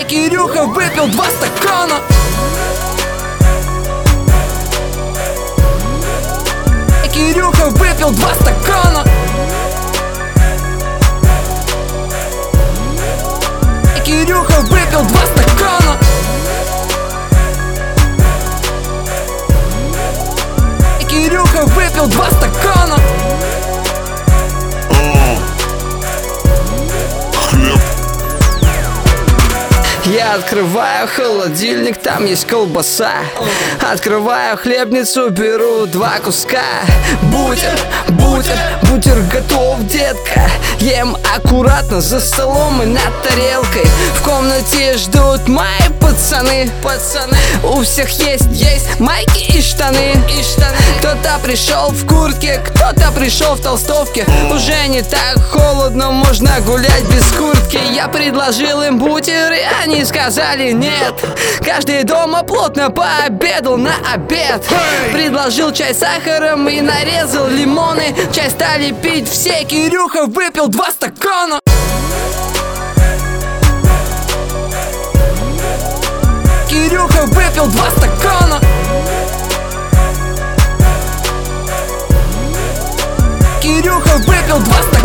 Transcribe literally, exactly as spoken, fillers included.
Кирюха выпил два стакана. Кирюха выпил два стакана. Кирюха выпил два стакана. Кирюха выпил два стакана. Я открываю холодильник, там есть колбаса. Открываю хлебницу, беру два куска. Бутер, бутер, бутер готов, детка. Ем аккуратно за столом и над тарелкой. В комнате ждут мои пацаны, пацаны. У всех есть, есть майки и штаны, и штаны. Кто-то пришел в куртке, кто-то пришел в толстовке. Уже не так холодно, можно гулять без куртки. Я предложил им бутер, и они сказали нет. Каждый дома плотно пообедал на обед. Предложил чай с сахаром и нарезал лимоны. Чай стали пить все, Кирюха выпил два стакана. Кирюха выпил два стакана. Кирюха выпил два стакана.